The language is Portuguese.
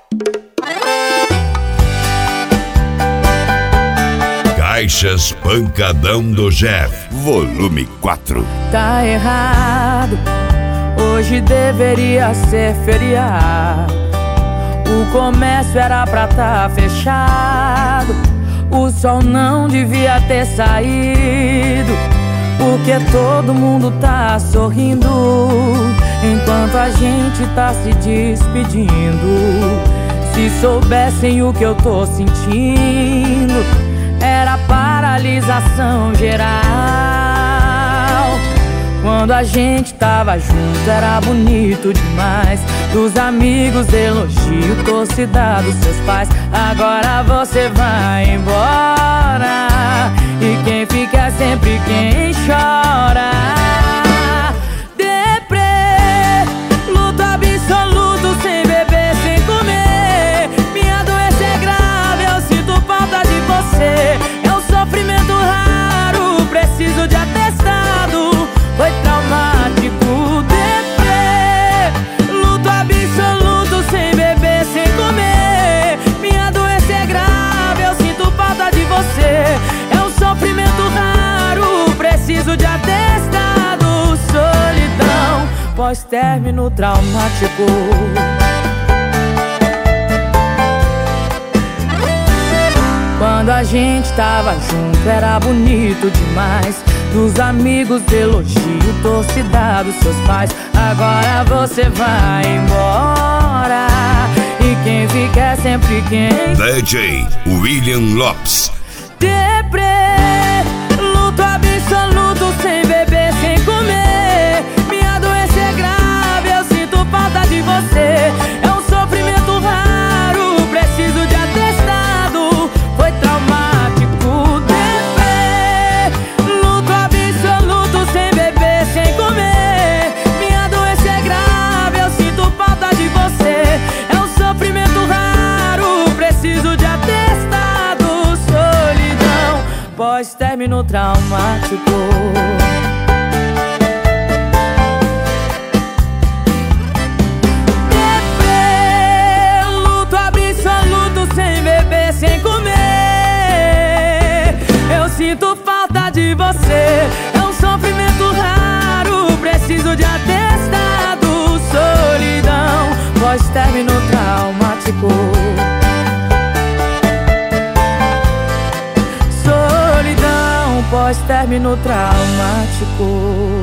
Caixas Pancadão do Jeff, volume 4. Tá errado, hoje deveria ser feriado. O comércio era pra tá fechado, o sol não devia ter saído, porque todo mundo tá sorrindo enquanto a gente tá se despedindo. Se soubessem o que eu tô sentindo, era paralisação geral. Quando a gente tava junto era bonito demais. Dos amigos elogio, torcida dos seus pais. Agora você vai embora e quem fica é sempre quem chora. Deprê, luto absoluto, sem beber, sem comer. Minha doença é grave, eu sinto falta de você. É um sofrimento raro, preciso de atestado. Foi traumático. Deprê, luto absoluto, sem beber, sem comer. Minha doença é grave, eu sinto falta de você. É um sofrimento raro, preciso de atestado. Solidão, pós-término traumático. Quando a gente tava junto era bonito demais. Dos amigos elogio, torcida dos seus pais. Agora você vai embora e quem fica é sempre quem. DJ William Lopes. Deprê, luto absoluto, sem beber, sem comer. Minha doença é grave, eu sinto falta de você. É um sofrimento raro, preciso de atestado. Foi traumático. Deprê, luto absoluto, sem beber, sem comer. Minha doença é grave, eu sinto falta de você. É um sofrimento raro, preciso de atestado. Solidão, pós-término traumático. Sem comer, eu sinto falta de você. É um sofrimento raro, preciso de atestado. Solidão, pós-término traumático. Solidão, pós-término traumático.